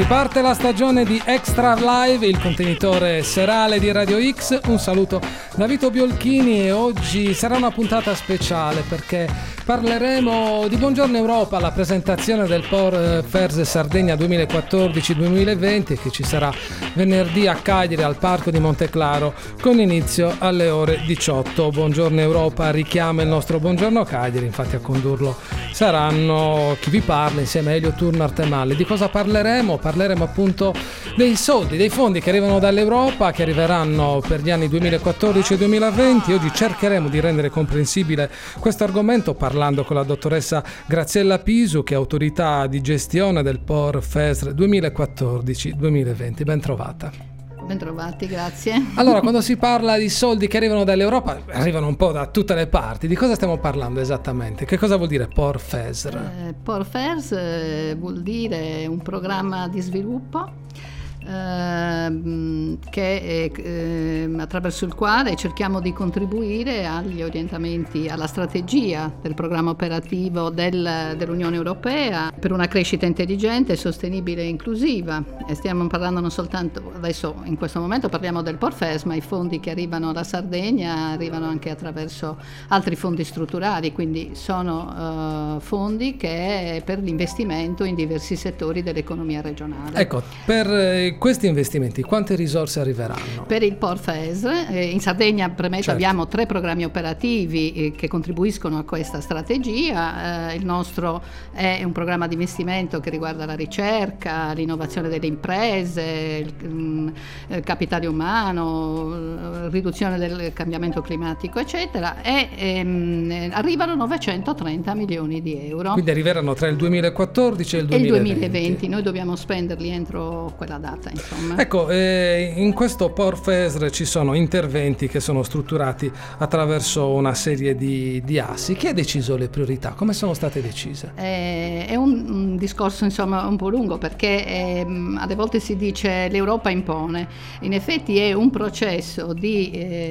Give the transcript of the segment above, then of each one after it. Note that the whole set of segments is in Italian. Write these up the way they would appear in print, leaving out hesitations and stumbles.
Riparte la stagione di Extra Live, il contenitore serale di Radio X. Un saluto da Vito Biolchini e oggi sarà una puntata speciale perché parleremo di Buongiorno Europa, la presentazione del Por Fairs Sardegna 2014-2020 che ci sarà venerdì a Cagliari al Parco di Monteclaro con inizio alle ore 18. Buongiorno Europa richiama il nostro Buongiorno Cagliari, infatti a condurlo saranno chi vi parla insieme a Elio Turno Artemale. Di cosa parleremo? Parleremo appunto dei soldi, dei fondi che arrivano dall'Europa, che arriveranno per gli anni 2014 e 2020. Oggi cercheremo di rendere comprensibile questo argomento parlando con la dottoressa Graziella Pisu, che è autorità di gestione del Por Fairs 2014-2020. Ben trovata. Bentrovati, grazie. Allora, quando si parla di soldi che arrivano dall'Europa, arrivano un po' da tutte le parti. Di cosa stiamo parlando esattamente? Che cosa vuol dire Por Fairs? Por Fairs vuol dire un programma di sviluppo attraverso il quale cerchiamo di contribuire agli orientamenti, alla strategia del programma operativo dell'Unione Europea per una crescita intelligente, sostenibile e inclusiva. E stiamo parlando non soltanto, adesso in questo momento parliamo del Por Fairs, ma i fondi che arrivano alla Sardegna arrivano anche attraverso altri fondi strutturali, quindi sono fondi che per l'investimento in diversi settori dell'economia regionale. Ecco, per questi investimenti quante risorse arriveranno? Per il Por Fairs in Sardegna, premetto, certo, abbiamo 3 programmi operativi che contribuiscono a questa strategia. Il nostro è un programma di investimento che riguarda la ricerca, l'innovazione delle imprese, il capitale umano, riduzione del cambiamento climatico eccetera, e arrivano 930 milioni di euro. Quindi arriveranno tra il 2014 e il 2020. Noi dobbiamo spenderli entro quella data, insomma. Ecco, in questo Por Fairs ci sono interventi che sono strutturati attraverso una serie di assi. Chi ha deciso le priorità? Come sono state decise? È un discorso insomma un po' lungo perché alle volte si dice l'Europa impone. In effetti è un processo di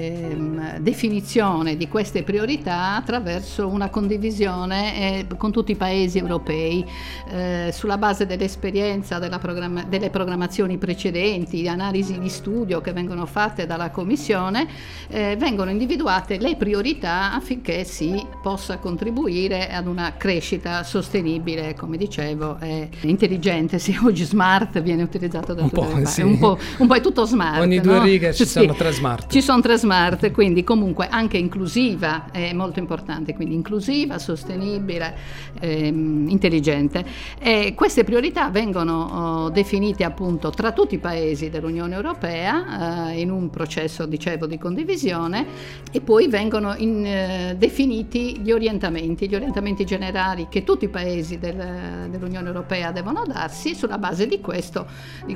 definizione di queste priorità attraverso una condivisione con tutti i paesi europei sulla base dell'esperienza delle programmazioni precedenti, di analisi di studio che vengono fatte dalla Commissione, vengono individuate le priorità affinché si possa contribuire ad una crescita sostenibile, come dicevo, e intelligente. Sì, oggi smart viene utilizzato da tutte le parti, sì. un po' è tutto smart. Ogni due righe ci sono 3 smart. Ci sono 3 smart, quindi comunque anche inclusiva è molto importante, quindi inclusiva, sostenibile, intelligente. E queste priorità vengono definite appunto tra tutti i paesi dell'Unione Europea in un processo, dicevo, di condivisione, e poi vengono definiti gli orientamenti generali che tutti i paesi dell'Unione Europea devono darsi. Sulla base di questo,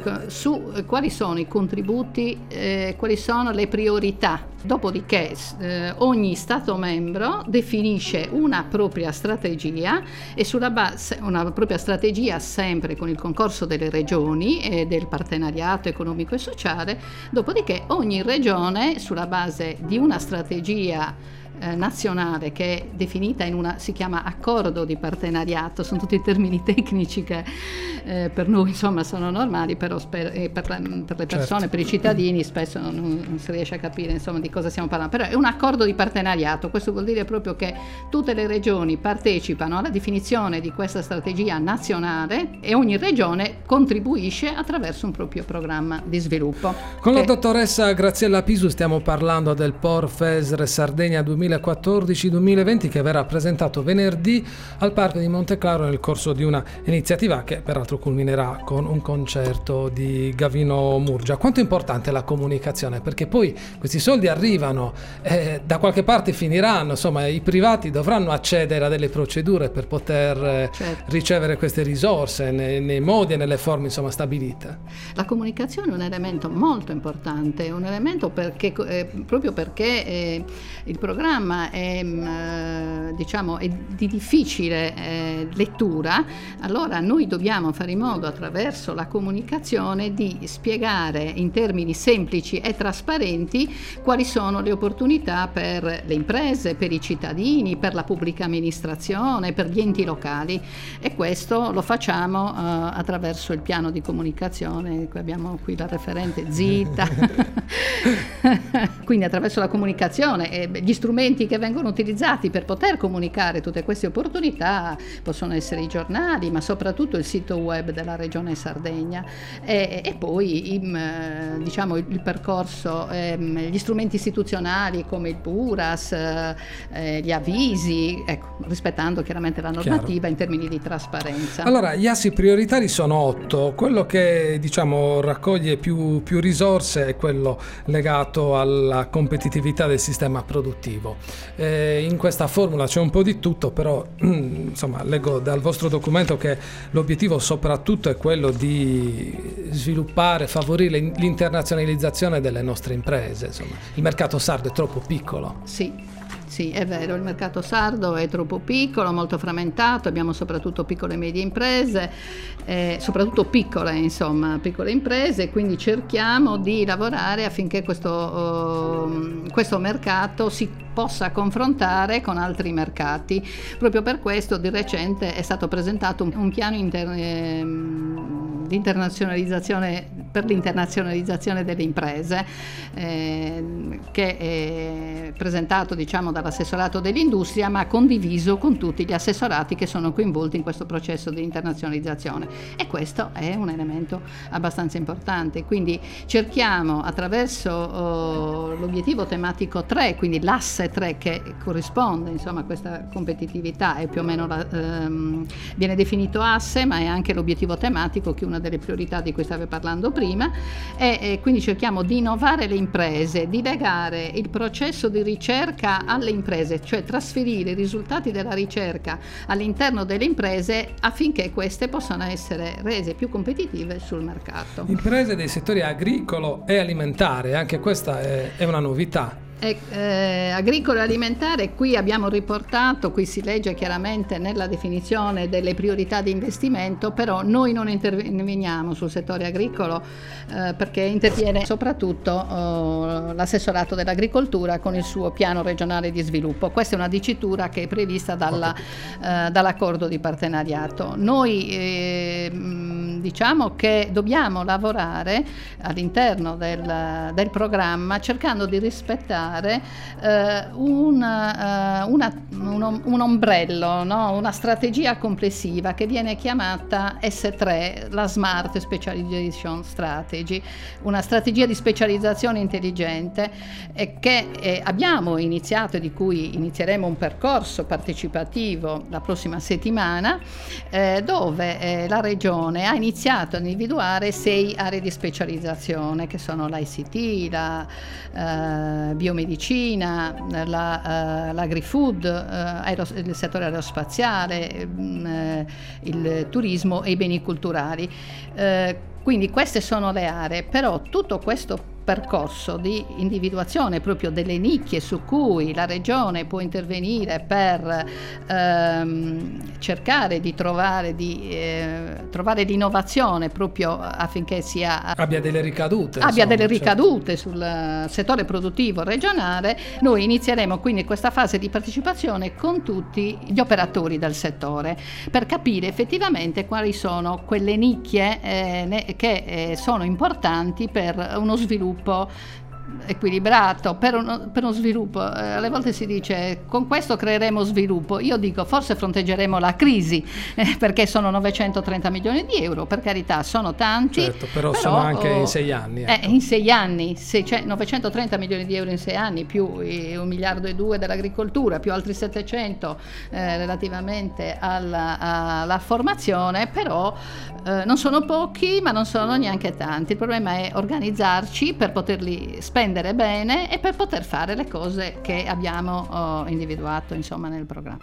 su quali sono i contributi, quali sono le priorità. Dopodiché ogni Stato membro definisce una propria strategia, e sulla base una propria strategia sempre con il concorso delle regioni e del partenariato economico e sociale. Dopodiché ogni regione, sulla base di una strategia nazionale che è definita si chiama accordo di partenariato, sono tutti termini tecnici che per noi insomma sono normali, però per le persone, certo, per i cittadini spesso non si riesce a capire insomma di cosa stiamo parlando, però è un accordo di partenariato. Questo vuol dire proprio che tutte le regioni partecipano alla definizione di questa strategia nazionale e ogni regione contribuisce attraverso un proprio programma di sviluppo. Con la dottoressa Graziella Pisu stiamo parlando del Por Fairs Sardegna 2014-2020 che verrà presentato venerdì al Parco di Monteclaro nel corso di una iniziativa che peraltro culminerà con un concerto di Gavino Murgia. Quanto è importante la comunicazione? Perché poi questi soldi arrivano, da qualche parte finiranno, insomma i privati dovranno accedere a delle procedure per poter ricevere queste risorse nei modi e nelle forme insomma stabilite. La comunicazione è un elemento molto importante, un elemento proprio perché il programma programma è di difficile lettura, allora noi dobbiamo fare in modo, attraverso la comunicazione, di spiegare in termini semplici e trasparenti quali sono le opportunità per le imprese, per i cittadini, per la pubblica amministrazione, per gli enti locali, e questo lo facciamo attraverso il piano di comunicazione. Abbiamo qui la referente Zita. Quindi attraverso la comunicazione, gli strumenti che vengono utilizzati per poter comunicare tutte queste opportunità possono essere i giornali, ma soprattutto il sito web della Regione Sardegna, e poi il percorso, gli strumenti istituzionali come il PURAS, gli avvisi, rispettando chiaramente la normativa in termini di trasparenza. Allora, gli assi prioritari sono 8, quello che raccoglie più risorse è quello legato alla competitività del sistema produttivo. In questa formula c'è un po' di tutto, però leggo dal vostro documento che l'obiettivo soprattutto è quello di sviluppare, favorire l'internazionalizzazione delle nostre imprese. Il mercato sardo è troppo piccolo. Sì, è vero, il mercato sardo è troppo piccolo, molto frammentato, abbiamo soprattutto piccole e medie imprese, soprattutto piccole imprese, quindi cerchiamo di lavorare affinché questo mercato si possa confrontare con altri mercati. Proprio per questo di recente è stato presentato un piano di internazionalizzazione, per l'internazionalizzazione delle imprese, che è presentato dall'assessorato dell'industria, ma condiviso con tutti gli assessorati che sono coinvolti in questo processo di internazionalizzazione, e questo è un elemento abbastanza importante. Quindi cerchiamo, attraverso l'obiettivo tematico 3, quindi l'asse 3 che corrisponde a questa competitività, è più o meno viene definito asse, ma è anche l'obiettivo tematico, che è una delle priorità di cui stavo parlando prima, e quindi cerchiamo di innovare le imprese, di legare il processo di ricerca alle imprese, cioè trasferire i risultati della ricerca all'interno delle imprese affinché queste possano essere rese più competitive sul mercato. Imprese dei settori agricolo e alimentare, anche questa è una novità. Agricolo e alimentare, qui abbiamo riportato, qui si legge chiaramente nella definizione delle priorità di investimento, però noi non interveniamo sul settore agricolo, perché interviene soprattutto l'assessorato dell'agricoltura con il suo piano regionale di sviluppo. Questa è una dicitura che è prevista dall'accordo di partenariato. Noi diciamo che dobbiamo lavorare all'interno del programma cercando di rispettare un ombrello, no? Una strategia complessiva che viene chiamata S3, la Smart Specialization Strategy, una strategia di specializzazione intelligente che abbiamo iniziato e di cui inizieremo un percorso partecipativo la prossima settimana, dove la Regione ha iniziato a individuare 6 aree di specializzazione, che sono l'ICT, la biomedicina, l'agri-food, il settore aerospaziale, il turismo e i beni culturali. Quindi queste sono le aree, però tutto questo percorso di individuazione proprio delle nicchie su cui la Regione può intervenire per cercare di trovare l'innovazione proprio affinché abbia delle ricadute sul settore produttivo regionale. Noi inizieremo quindi questa fase di partecipazione con tutti gli operatori del settore per capire effettivamente quali sono quelle nicchie che sono importanti per uno sviluppo equilibrato, per uno sviluppo. Alle volte si dice con questo creeremo sviluppo, io dico forse fronteggeremo la crisi, perché sono 930 milioni di euro, per carità sono tanti, certo, però sono anche in 6 anni, in 6 anni, se c'è 930 milioni di euro in 6 anni più 1,2 miliardi dell'agricoltura più altri 700 relativamente alla formazione, però non sono pochi ma non sono neanche tanti. Il problema è organizzarci per poterli spendere bene e per poter fare le cose che abbiamo individuato nel programma.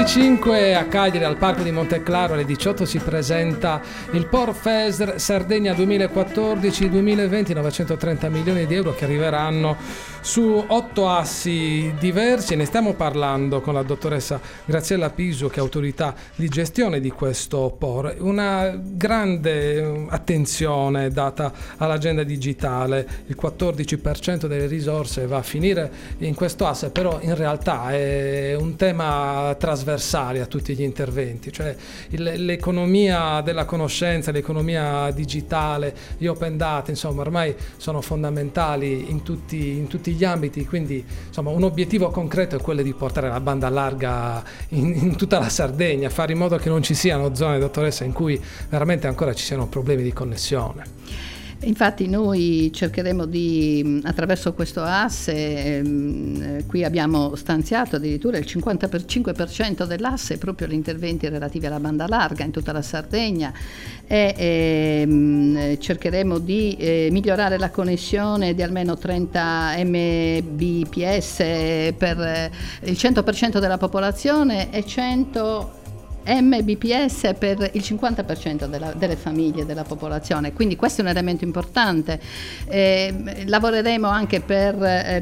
25 a Cagliari, al Parco di Monteclaro, alle 18 si presenta il POR FESR Sardegna 2014-2020, 930 milioni di euro che arriveranno su 8 assi diversi. Ne stiamo parlando con la dottoressa Graziella Pisu, che è autorità di gestione di questo POR. Una grande attenzione data all'agenda digitale, il 14% delle risorse va a finire in questo asse, però in realtà è un tema trasversale a tutti gli interventi, cioè l'economia della conoscenza, l'economia digitale, gli open data, insomma ormai sono fondamentali in tutti gli ambiti, quindi insomma un obiettivo concreto è quello di portare la banda larga in tutta la Sardegna, fare in modo che non ci siano zone, dottoressa, in cui veramente ancora ci siano problemi di connessione. Infatti noi cercheremo di, attraverso questo asse, qui abbiamo stanziato addirittura il 55% dell'asse proprio agli interventi relativi alla banda larga in tutta la Sardegna, e cercheremo di migliorare la connessione di almeno 30 Mbps per il 100% della popolazione e 100 Mbps per il 50% delle famiglie della popolazione, quindi questo è un elemento importante. Lavoreremo anche per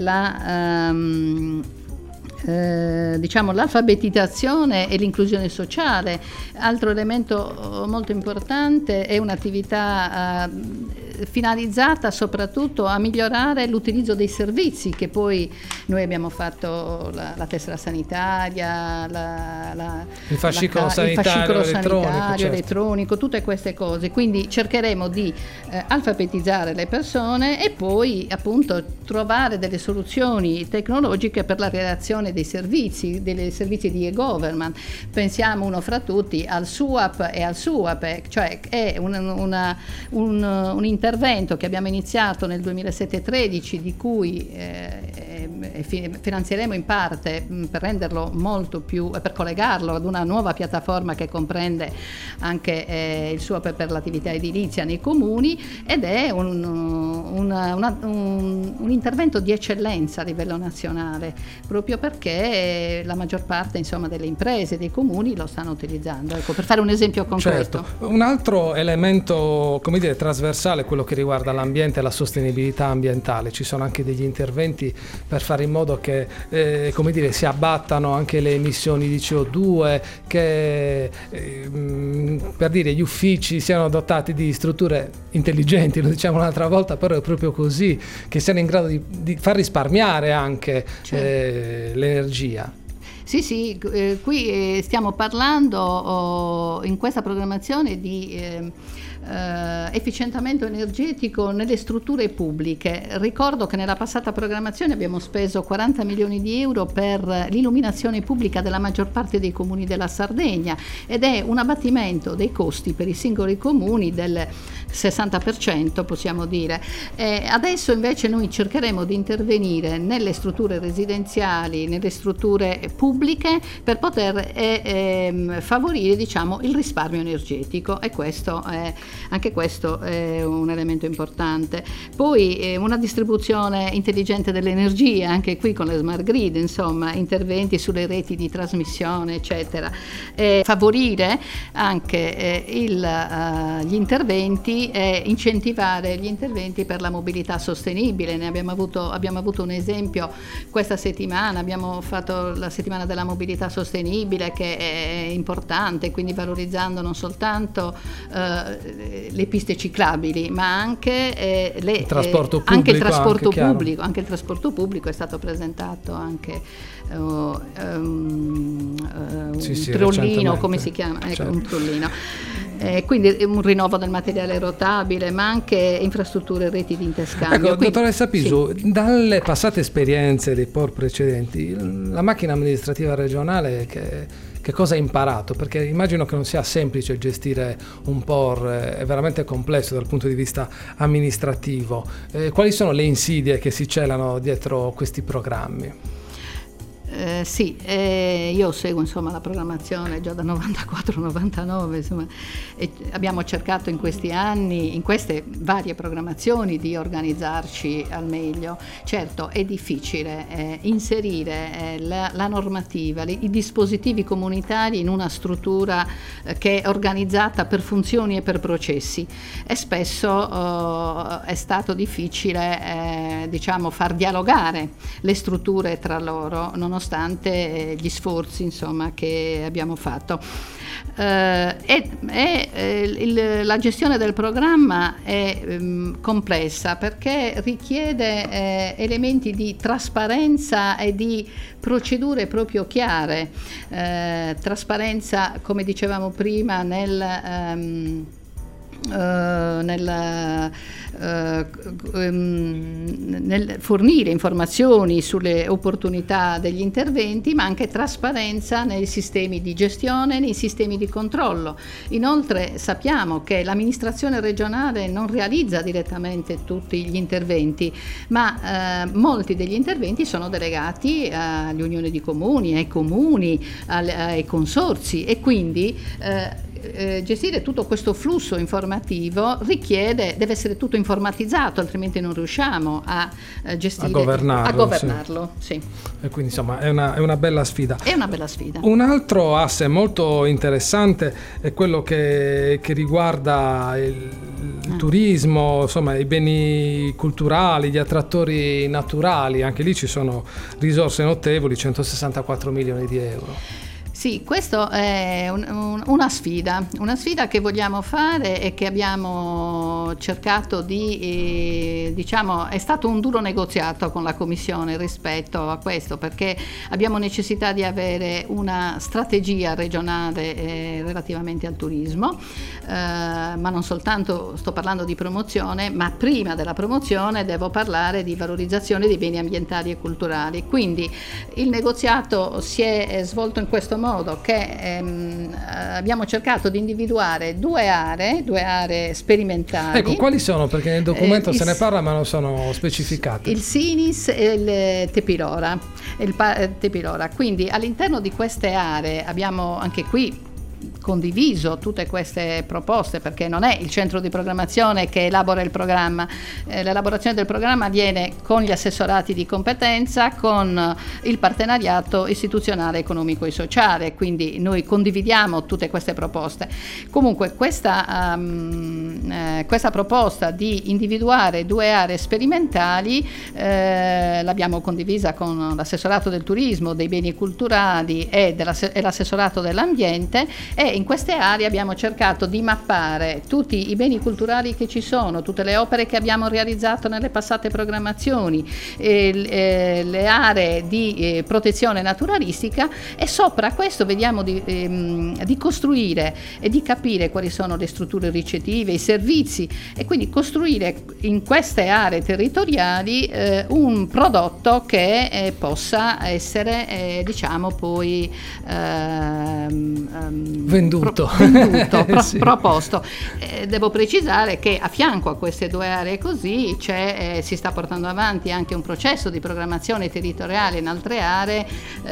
l'alfabetizzazione e l'inclusione sociale. Altro elemento molto importante è un'attività finalizzata soprattutto a migliorare l'utilizzo dei servizi che poi noi abbiamo fatto, la tessera sanitaria, il fascicolo sanitario elettronico, tutte queste cose. Quindi cercheremo di alfabetizzare le persone e poi appunto trovare delle soluzioni tecnologiche per la realizzazione dei servizi di e-government. Pensiamo uno fra tutti al SUAP e al SUAP, cioè è un intervento che abbiamo iniziato nel 2007-13, di cui finanzieremo in parte per renderlo molto più, per collegarlo ad una nuova piattaforma che comprende anche il SUAP per l'attività edilizia nei comuni, ed è un intervento di eccellenza a livello nazionale, proprio perché la maggior parte, insomma, delle imprese, dei comuni lo stanno utilizzando. Ecco, per fare un esempio concreto. Certo. Un altro elemento, come dire, trasversale, quello che riguarda l'ambiente e la sostenibilità ambientale. Ci sono anche degli interventi per fare in modo che come dire, si abbattano anche le emissioni di CO2, che per dire gli uffici siano dotati di strutture intelligenti, lo diciamo un'altra volta, però è proprio così, che siano in grado di far risparmiare anche l'energia. Sì, qui stiamo parlando in questa programmazione di efficientamento energetico nelle strutture pubbliche. Ricordo che nella passata programmazione abbiamo speso 40 milioni di euro per l'illuminazione pubblica della maggior parte dei comuni della Sardegna, ed è un abbattimento dei costi per i singoli comuni del 60%, possiamo dire. Adesso invece noi cercheremo di intervenire nelle strutture residenziali, nelle strutture pubbliche, per poter favorire, diciamo, il risparmio energetico, e anche questo è un elemento importante. Poi una distribuzione intelligente dell'energia, anche qui con le smart grid, insomma, interventi sulle reti di trasmissione, eccetera. Favorire anche gli interventi e incentivare gli interventi per la mobilità sostenibile. Ne abbiamo avuto un esempio questa settimana. Abbiamo fatto la settimana della mobilità sostenibile, che è importante, quindi valorizzando non soltanto le piste ciclabili, ma anche il trasporto pubblico. Anche il trasporto pubblico è stato presentato anche un trollino, come si chiama? Certo. Un trollino. Quindi un rinnovo del materiale rotabile, ma anche infrastrutture e reti di interscambio. Ecco, dottoressa Pisu, dalle passate esperienze dei POR precedenti, la macchina amministrativa regionale che cosa ha imparato? Perché immagino che non sia semplice gestire un POR, è veramente complesso dal punto di vista amministrativo. Quali sono le insidie che si celano dietro questi programmi? Sì, io seguo insomma la programmazione già da 94-99, insomma, e abbiamo cercato in questi anni, in queste varie programmazioni, di organizzarci al meglio. Certo, è difficile inserire la normativa, i dispositivi comunitari in una struttura che è organizzata per funzioni e per processi, e spesso è stato difficile diciamo far dialogare le strutture tra loro, nonostante gli sforzi insomma che abbiamo fatto. La gestione del programma è complessa, perché richiede elementi di trasparenza e di procedure proprio chiare. Trasparenza, come dicevamo prima, nel fornire informazioni sulle opportunità degli interventi, ma anche trasparenza nei sistemi di gestione, nei sistemi di controllo. Inoltre sappiamo che l'amministrazione regionale non realizza direttamente tutti gli interventi, ma molti degli interventi sono delegati alle unioni di comuni, ai comuni, ai consorzi, e quindi gestire tutto questo flusso informativo deve essere tutto informatizzato, altrimenti non riusciamo a gestire, a governarlo. Sì. E quindi insomma è una bella sfida. È una bella sfida. Un altro asse molto interessante è quello che riguarda il turismo, insomma i beni culturali, gli attrattori naturali. Anche lì ci sono risorse notevoli, 164 milioni di euro. Sì, questo è una sfida che vogliamo fare e che abbiamo cercato diciamo, è stato un duro negoziato con la Commissione rispetto a questo, perché abbiamo necessità di avere una strategia regionale relativamente al turismo, ma non soltanto sto parlando di promozione, ma prima della promozione devo parlare di valorizzazione dei beni ambientali e culturali. Quindi il negoziato si è svolto in questo modo, che abbiamo cercato di individuare due aree sperimentali. Ecco, quali sono? Perché nel documento se ne parla ma non sono specificate. Il Sinis e il Tepilora. Quindi all'interno di queste aree abbiamo anche qui condiviso tutte queste proposte, perché non è il centro di programmazione che elabora il programma. L'elaborazione del programma avviene con gli assessorati di competenza, con il partenariato istituzionale, economico e sociale, quindi noi condividiamo tutte queste proposte. Comunque questa proposta di individuare due aree sperimentali l'abbiamo condivisa con l'assessorato del turismo, dei beni culturali e l'assessorato dell'ambiente, e in queste aree abbiamo cercato di mappare tutti i beni culturali che ci sono, tutte le opere che abbiamo realizzato nelle passate programmazioni, le aree di protezione naturalistica, e sopra questo vediamo di costruire e di capire quali sono le strutture ricettive, i servizi, e quindi costruire in queste aree territoriali un prodotto che possa essere diciamo poi venduto, sì. Proposto. Devo precisare che a fianco a queste due aree così si sta portando avanti anche un processo di programmazione territoriale in altre aree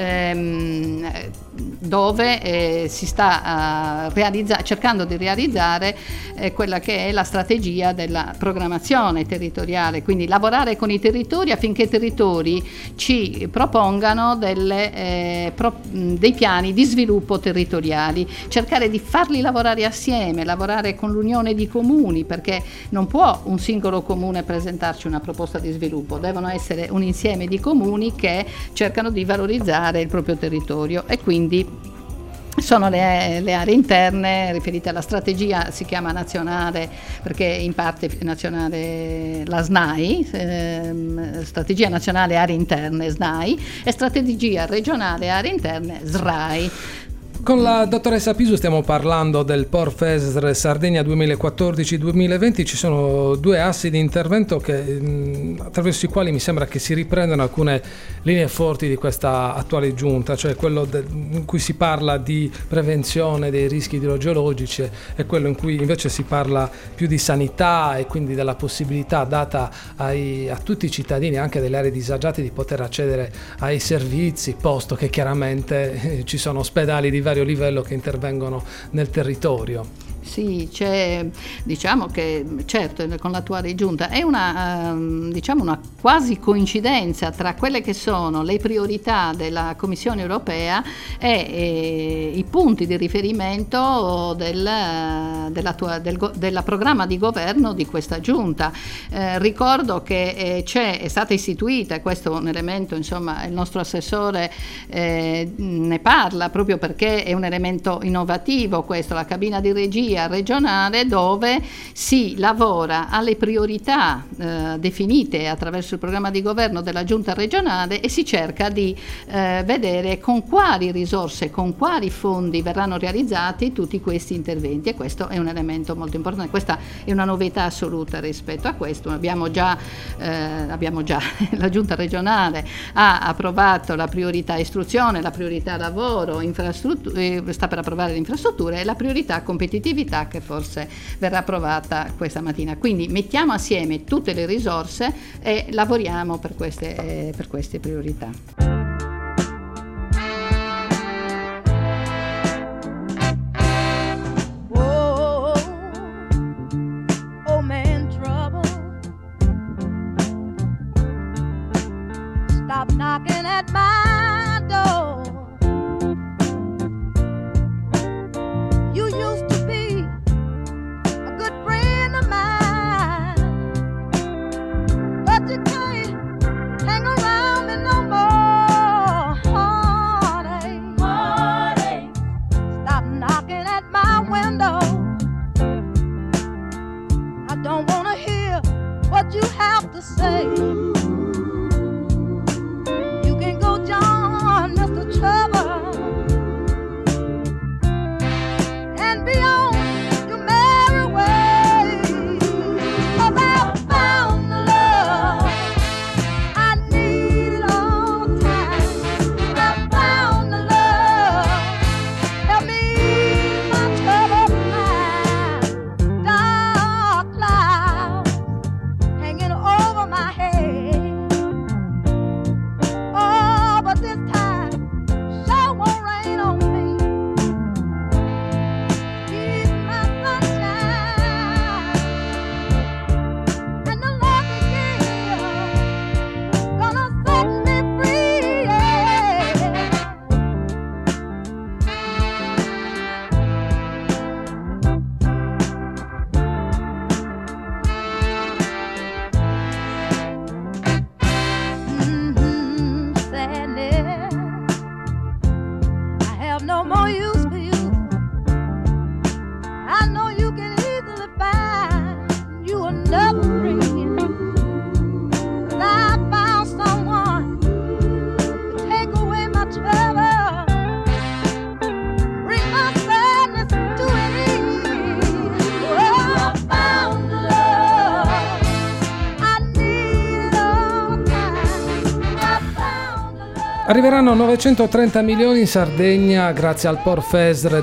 dove si sta cercando di realizzare quella che è la strategia della programmazione territoriale, quindi lavorare con i territori affinché i territori ci propongano dei piani di sviluppo territoriali, cercare di farli lavorare assieme, lavorare con l'unione di comuni, perché non può un singolo comune presentarci una proposta di sviluppo, devono essere un insieme di comuni che cercano di valorizzare il proprio territorio, e quindi sono le aree interne riferite alla strategia, si chiama nazionale perché in parte nazionale la SNAI, strategia nazionale aree interne SNAI, e strategia regionale aree interne SRAI. Con la dottoressa Pisu stiamo parlando del POR-FESR Sardegna 2014-2020. Ci sono due assi di intervento attraverso i quali mi sembra che si riprendano alcune linee forti di questa attuale giunta, cioè quello in cui si parla di prevenzione dei rischi idrogeologici e quello in cui invece si parla più di sanità e quindi della possibilità data a tutti i cittadini, anche delle aree disagiate, di poter accedere ai servizi, posto che chiaramente ci sono ospedali di vario livello che intervengono nel territorio. Sì, diciamo che certo con l'attuale giunta è una quasi coincidenza tra quelle che sono le priorità della Commissione europea e i punti di riferimento del programma di governo di questa giunta. Ricordo che è stata istituita, e questo è un elemento, insomma, il nostro assessore ne parla proprio perché è un elemento innovativo questo, la cabina di regia regionale, dove si lavora alle priorità definite attraverso il programma di governo della giunta regionale e si cerca di vedere con quali risorse, con quali fondi verranno realizzati tutti questi interventi, e questo è un elemento molto importante. Questa è una novità assoluta rispetto a questo. Abbiamo già la giunta regionale ha approvato la priorità istruzione, la priorità lavoro, sta per approvare le infrastrutture e la priorità competitività, che forse verrà approvata questa mattina. Quindi mettiamo assieme tutte le risorse e lavoriamo per queste priorità. Stop knocking at my door. You used to be a good friend of mine, but you can't hang around me no more. Heartache. Stop knocking at my window. I don't want to hear what you have to say. Arriveranno 930 milioni in Sardegna grazie al POR-FESR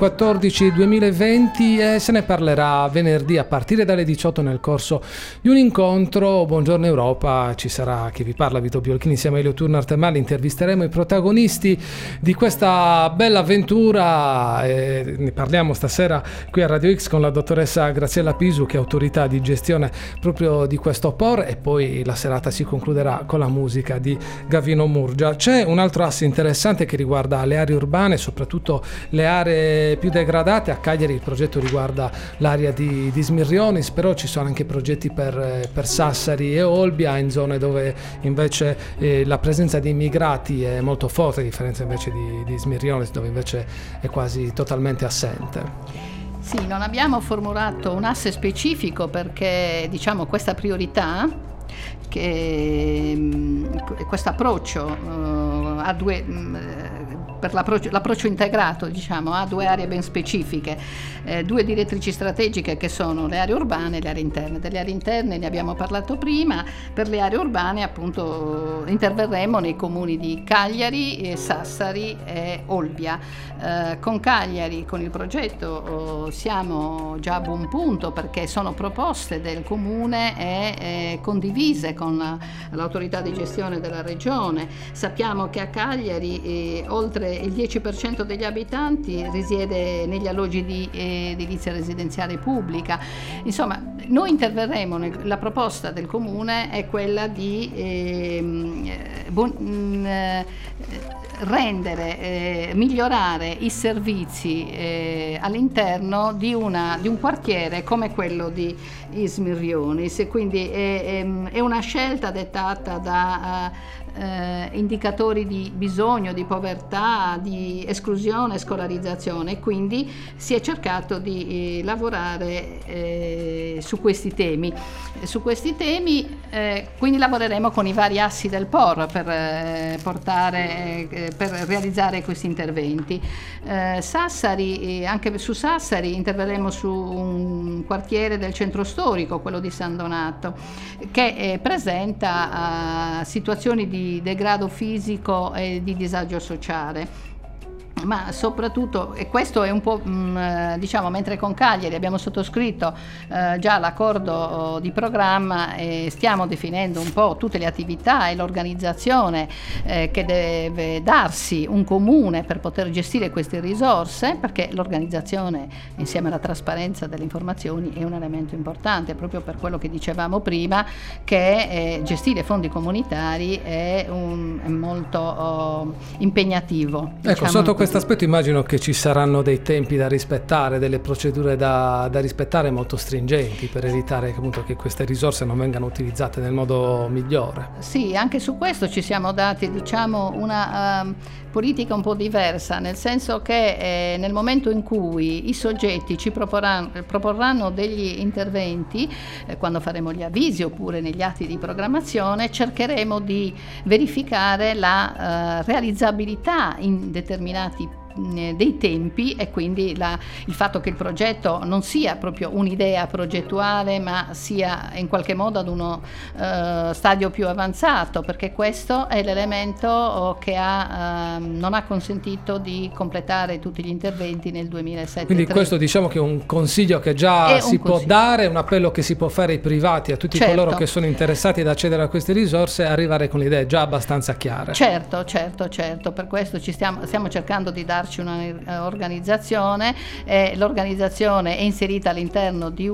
2014-2020 e se ne parlerà venerdì a partire dalle 18 nel corso di un incontro. Buongiorno Europa, ci sarà chi vi parla, Vito Biolchini, insieme a Elio Turner Temali. Intervisteremo i protagonisti di questa bella avventura e ne parliamo stasera qui a Radio X con la dottoressa Graziella Pisu, che è autorità di gestione proprio di questo POR, e poi la serata si concluderà con la musica di Gavino Murgia. C'è un altro asse interessante che riguarda le aree urbane, soprattutto le aree più degradate. A Cagliari il progetto riguarda l'area di Smirrionis, però ci sono anche progetti per Sassari e Olbia, in zone dove invece la presenza di immigrati è molto forte, a differenza invece di Smirrionis, dove invece è quasi totalmente assente. Sì, non abbiamo formulato un asse specifico perché questa priorità, questo approccio per l'approccio integrato, diciamo, ha due aree ben specifiche, due direttrici strategiche che sono le aree urbane e le aree interne. Delle aree interne ne abbiamo parlato prima, per le aree urbane appunto interverremo nei comuni di Cagliari, Sassari e Olbia. Con Cagliari, con il progetto siamo già a buon punto, perché sono proposte del comune e condivise con l'autorità di gestione della regione. Sappiamo che a Cagliari oltre il 10% degli abitanti risiede negli alloggi di edilizia residenziale pubblica. Insomma, noi interverremo, la proposta del comune è quella di migliorare i servizi all'interno di un quartiere come quello di Ismirionis, e quindi è una scelta dettata da indicatori di bisogno, di povertà, di esclusione, scolarizzazione, quindi si è cercato di lavorare su questi temi. Quindi lavoreremo con i vari assi del POR per realizzare questi interventi. Sassari, anche su Sassari interverremo su un quartiere del centro storico, quello di San Donato, che presenta situazioni di degrado fisico e di disagio sociale. Ma soprattutto, e questo è un po' diciamo, mentre con Cagliari abbiamo sottoscritto già l'accordo di programma e stiamo definendo un po' tutte le attività e l'organizzazione che deve darsi un comune per poter gestire queste risorse, perché l'organizzazione insieme alla trasparenza delle informazioni è un elemento importante, proprio per quello che dicevamo prima, che gestire fondi comunitari è molto impegnativo. Ecco, sotto questo aspetto immagino che ci saranno dei tempi da rispettare, delle procedure da rispettare molto stringenti, per evitare che, appunto, che queste risorse non vengano utilizzate nel modo migliore. Sì, anche su questo ci siamo dati, diciamo, una politica un po' diversa, nel senso che nel momento in cui i soggetti ci proporranno degli interventi, quando faremo gli avvisi oppure negli atti di programmazione, cercheremo di verificare la realizzabilità in determinati dei tempi, e quindi il fatto che il progetto non sia proprio un'idea progettuale, ma sia in qualche modo ad uno stadio più avanzato, perché questo è l'elemento che non ha consentito di completare tutti gli interventi nel 2007. Quindi questo, diciamo, che è un consiglio che già si può dare, un appello che si può fare ai privati, a tutti coloro che sono interessati ad accedere a queste risorse, arrivare con le idee già abbastanza chiare. Certo, per questo stiamo cercando di darci una organizzazione, l'organizzazione è inserita all'interno di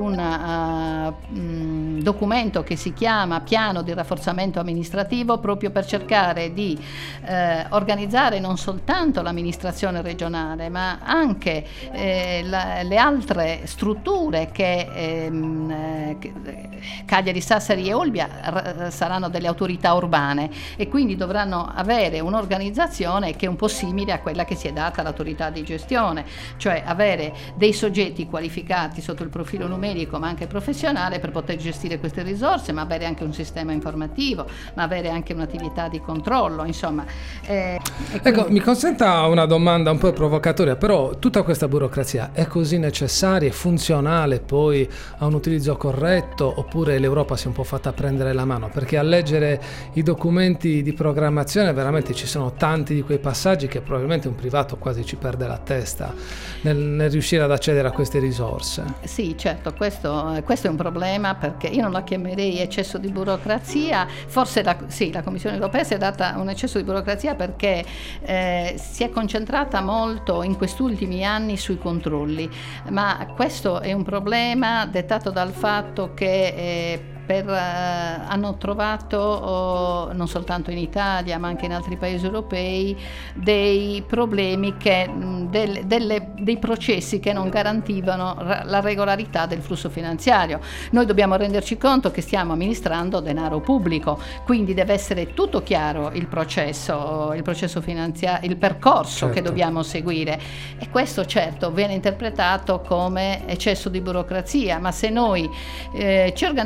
un documento che si chiama Piano di rafforzamento amministrativo, proprio per cercare di organizzare non soltanto l'amministrazione regionale, ma anche le altre strutture che Cagliari, Sassari e Olbia saranno delle autorità urbane, e quindi dovranno avere un'organizzazione che è un po' simile a quella che si è data all'autorità di gestione, cioè avere dei soggetti qualificati sotto il profilo numerico ma anche professionale per poter gestire queste risorse, ma avere anche un sistema informativo, ma avere anche un'attività di controllo, insomma. Ecco, mi consenta una domanda un po' provocatoria, però tutta questa burocrazia è così necessaria e funzionale poi a un utilizzo corretto, oppure l'Europa si è un po' fatta prendere la mano? Perché a leggere i documenti di programmazione veramente ci sono tanti di quei passaggi che probabilmente un privato quasi ci perde la testa nel riuscire ad accedere a queste risorse. Sì, certo, questo è un problema, perché io non la chiamerei eccesso di burocrazia, forse la Commissione europea si è data un eccesso di burocrazia perché si è concentrata molto in questi ultimi anni sui controlli, ma questo è un problema dettato dal fatto che hanno trovato non soltanto in Italia ma anche in altri paesi europei dei problemi dei processi che non garantivano la regolarità del flusso finanziario. Noi dobbiamo renderci conto che stiamo amministrando denaro pubblico, quindi deve essere tutto chiaro il processo finanziario, il percorso che dobbiamo seguire, e questo certo viene interpretato come eccesso di burocrazia, ma se noi ci organizziamo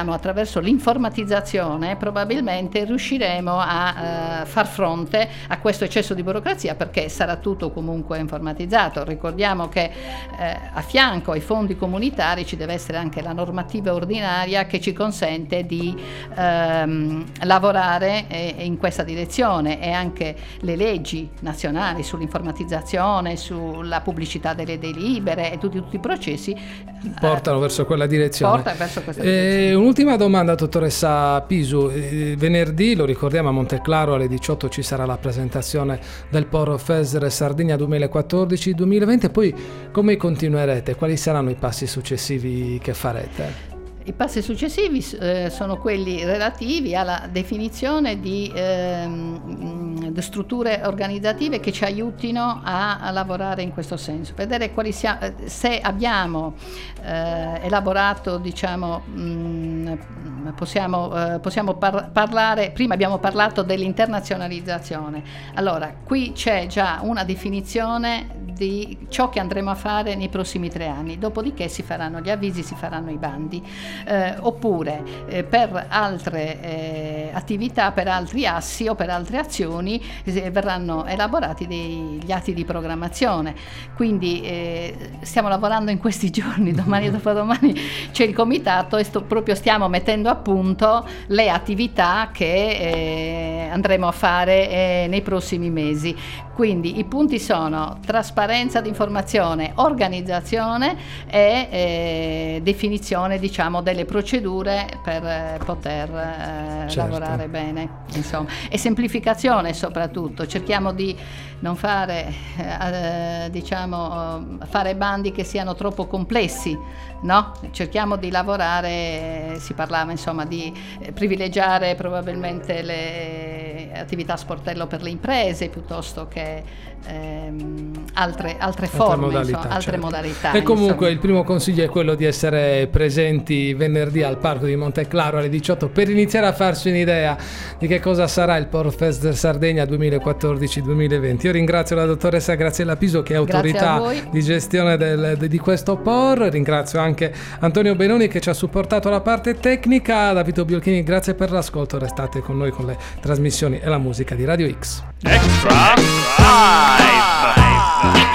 diciamo attraverso l'informatizzazione probabilmente riusciremo a far fronte a questo eccesso di burocrazia, perché sarà tutto comunque informatizzato. Ricordiamo che a fianco ai fondi comunitari ci deve essere anche la normativa ordinaria che ci consente di lavorare in questa direzione, e anche le leggi nazionali sull'informatizzazione, sulla pubblicità delle delibere e tutti i processi portano verso quella direzione. Porta verso questa direzione. Un'ultima domanda, dottoressa Pisu. Venerdì, lo ricordiamo, a Monteclaro alle 18 ci sarà la presentazione del PorFest Sardegna 2014-2020. Poi come continuerete? Quali saranno i passi successivi che farete? I passi successivi sono quelli relativi alla definizione di strutture organizzative che ci aiutino a lavorare in questo senso, vedere se abbiamo elaborato, diciamo, possiamo parlare. Prima abbiamo parlato dell'internazionalizzazione, allora qui c'è già una definizione di ciò che andremo a fare nei prossimi 3 anni, dopodiché si faranno gli avvisi, si faranno i bandi, oppure per altre attività, per altri assi o per altre azioni verranno elaborati gli atti di programmazione. Quindi stiamo lavorando in questi giorni, domani e dopodomani c'è il comitato e proprio stiamo mettendo a punto le attività che andremo a fare nei prossimi mesi. Quindi i punti sono trasparenza di informazione, organizzazione e definizione, diciamo, delle procedure per poter lavorare bene, insomma, e semplificazione soprattutto. Cerchiamo di non fare fare bandi che siano troppo complessi, no? Cerchiamo di lavorare, si parlava insomma di privilegiare probabilmente le attività sportello per le imprese piuttosto che altre forme, modalità, altre modalità. E comunque insomma, il primo consiglio è quello di essere presenti venerdì al Parco di Monteclaro alle 18 per iniziare a farsi un'idea di che cosa sarà il PorFest Sardegna 2014-2020. Io ringrazio la dottoressa Graziella Pisu, che è autorità di gestione di questo POR. Ringrazio anche Antonio Benoni che ci ha supportato la parte tecnica. Da Vito Biolchini, grazie per l'ascolto, restate con noi con le trasmissioni e la musica di Radio X. Extra Live.